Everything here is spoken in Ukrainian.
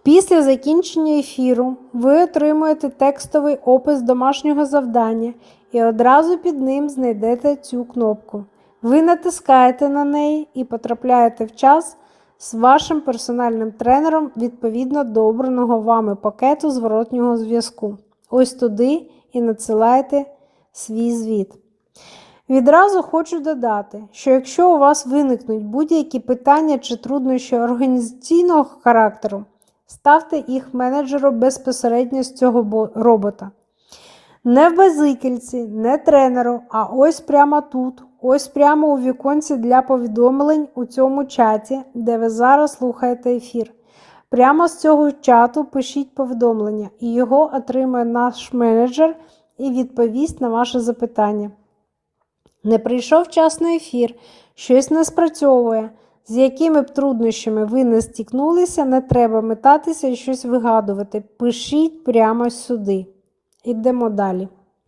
Після закінчення ефіру ви отримуєте текстовий опис домашнього завдання і одразу під ним знайдете цю кнопку. Ви натискаєте на неї і потрапляєте в час з вашим персональним тренером відповідно до обраного вами пакету зворотнього зв'язку. Ось туди і надсилаєте свій звіт. Відразу хочу додати, що якщо у вас виникнуть будь-які питання чи труднощі організаційного характеру, ставте їх менеджеру безпосередньо з цього робота. Не в базикельці, не тренеру, а ось прямо тут, ось прямо у віконці для повідомлень у цьому чаті, де ви зараз слухаєте ефір. Прямо з цього чату пишіть повідомлення, і його отримає наш менеджер і відповість на ваше запитання. Не прийшов час на ефір, щось не спрацьовує, з якими б труднощами ви не стикнулися, не треба метатися і щось вигадувати. Пишіть прямо сюди. Ідемо далі.